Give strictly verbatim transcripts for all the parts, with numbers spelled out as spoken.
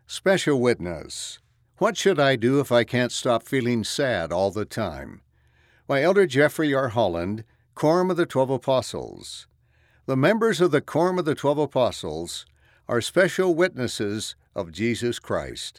Special Witness. What should I do if I can't stop feeling sad all the time? By Elder Jeffrey R. Holland, Quorum of the Twelve Apostles. The members of the Quorum of the Twelve Apostles are special witnesses of Jesus Christ.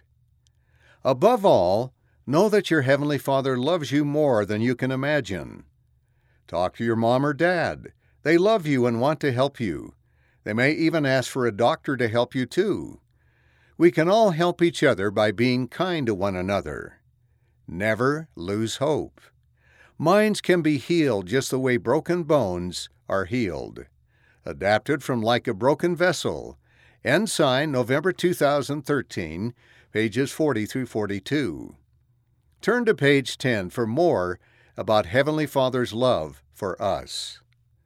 Above all, know that your Heavenly Father loves you more than you can imagine. Talk to your mom or dad. They love you and want to help you. They may even ask for a doctor to help you too. We can all help each other by being kind to one another. Never lose hope. Minds can be healed just the way broken bones are healed. Adapted from Like a Broken Vessel. Ensign, November two thousand thirteen, pages forty through forty-two. Turn to page ten for more about Heavenly Father's love for us.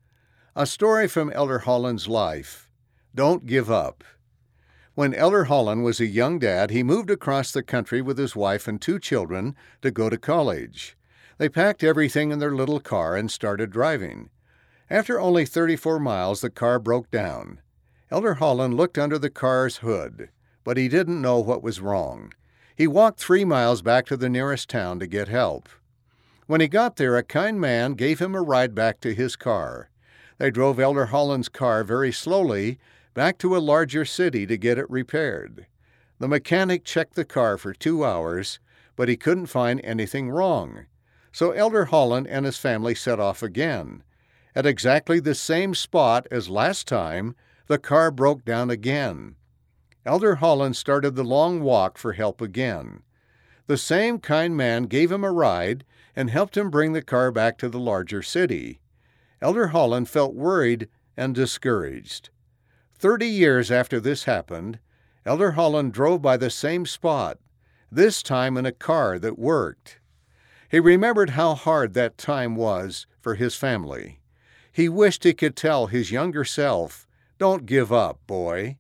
A story from Elder Holland's life. Don't give up. When Elder Holland was a young dad, he moved across the country with his wife and two children to go to college. They packed everything in their little car and started driving. After only thirty-four miles, the car broke down. Elder Holland looked under the car's hood, but he didn't know what was wrong. He walked three miles back to the nearest town to get help. When he got there, a kind man gave him a ride back to his car. They drove Elder Holland's car very slowly back to a larger city to get it repaired. The mechanic checked the car for two hours, but he couldn't find anything wrong. So Elder Holland and his family set off again. At exactly the same spot as last time, the car broke down again. Elder Holland started the long walk for help again. The same kind man gave him a ride and helped him bring the car back to the larger city. Elder Holland felt worried and discouraged. Thirty years after this happened, Elder Holland drove by the same spot, this time in a car that worked. He remembered how hard that time was for his family. He wished he could tell his younger self, "Don't give up, boy.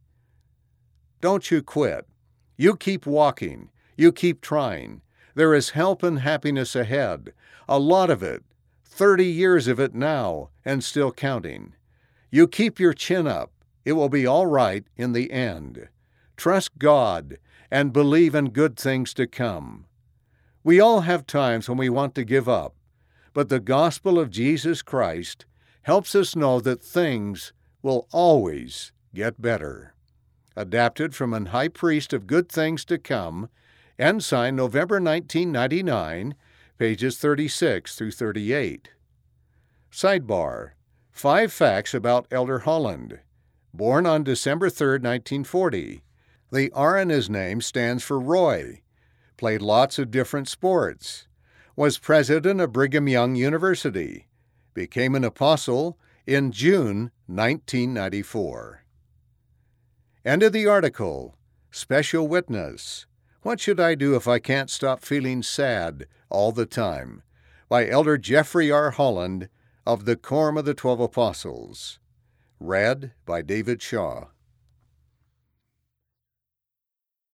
Don't you quit. You keep walking. You keep trying. There is help and happiness ahead, a lot of it, thirty years of it now, and still counting. You keep your chin up. It will be all right in the end. Trust God and believe in good things to come." We all have times when we want to give up, but the gospel of Jesus Christ helps us know that things will always get better. Adapted from An High Priest of Good Things to Come, Ensign, November nineteen ninety-nine, pages thirty-six through thirty-eight. Sidebar: Five facts about Elder Holland. Born on December third, nineteen forty. The R in his name stands for Roy. Played lots of different sports. Was president of Brigham Young University. Became an apostle in June nineteen ninety-four. End of the article. Special Witness. What should I do if I can't stop feeling sad all the time? By Elder Jeffrey R. Holland of the Quorum of the Twelve Apostles. Read by David Shaw.